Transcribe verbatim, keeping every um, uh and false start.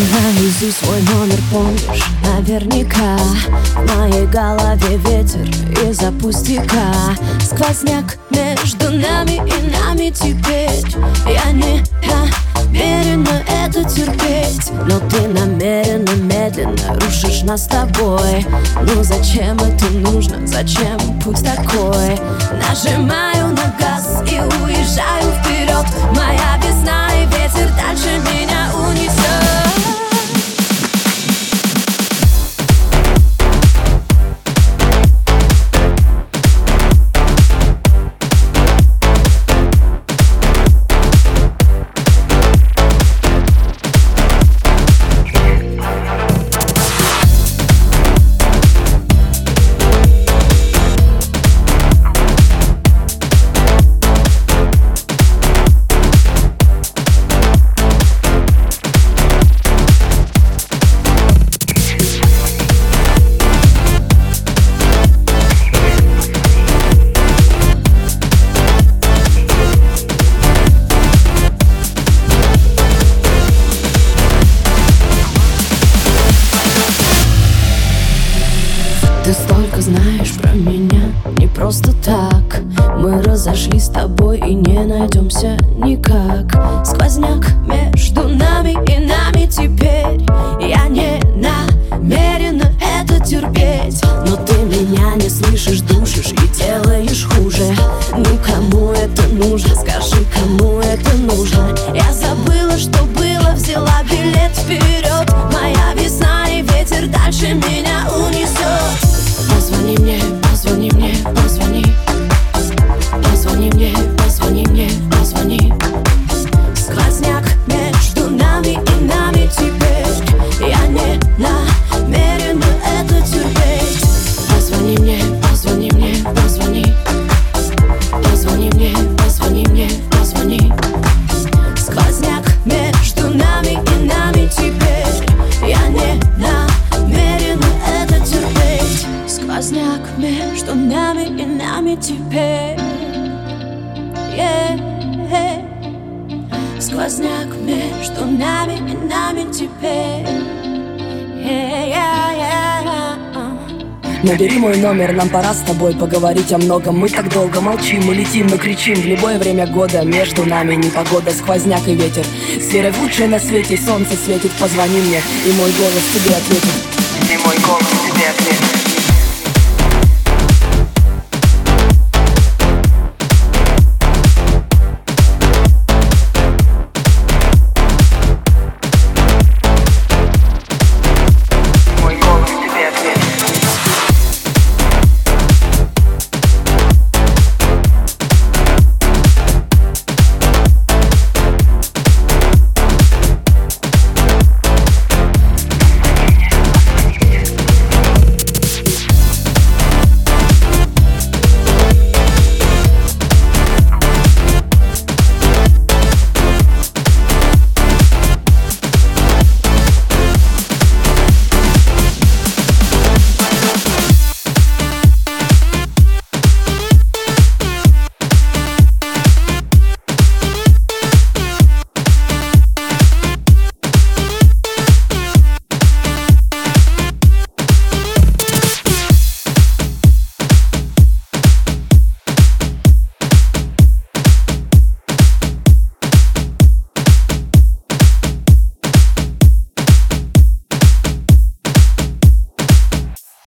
наизусть свой номер помнишь наверняка. В моей голове ветер из-за пустяка. Сквозняк между нами и нами теперь. Я не намерена это терпеть, но ты намеренно медленно рушишь нас с тобой. Ну зачем это нужно, зачем путь такой? Нажимаю на газ и уезжаю вперед. Моя весна и ветер дальше меня унесет. Ты столько знаешь про меня, не просто так. Мы разошлись с тобой и не найдемся никак. Сквозняк между нами и нами теперь. Я не намерена это терпеть, но ты меня не слышишь, душишь и делаешь хуже. Ну кому это нужно, скажи, кому это нужно? Я забыла, что было, взяла билет вперед. Моя весна и ветер дальше меня унесет. Позвони мне, позвони мне, позвони. Позвони мне, позвони мне, позвони. Сквозняк между нами и нами теперь. Я не намерена это терпеть. Позвони мне, позвони мне, позвони. Позвони мне, позвони мне, позвони. Сквозняк между нами и нами теперь. Я не намерена это терпеть. Сквозняк между нами и нами теперь. Yeah. Сквозняк между нами и нами теперь. Yeah, yeah, yeah. Набери мой номер, нам пора с тобой поговорить о многом. Мы так долго молчим, мы летим, мы кричим. В любое время года между нами непогода, сквозняк и ветер. С верой в лучшее на свете солнце светит. Позвони мне, и мой голос тебе ответит. И мой голос тебе ответит.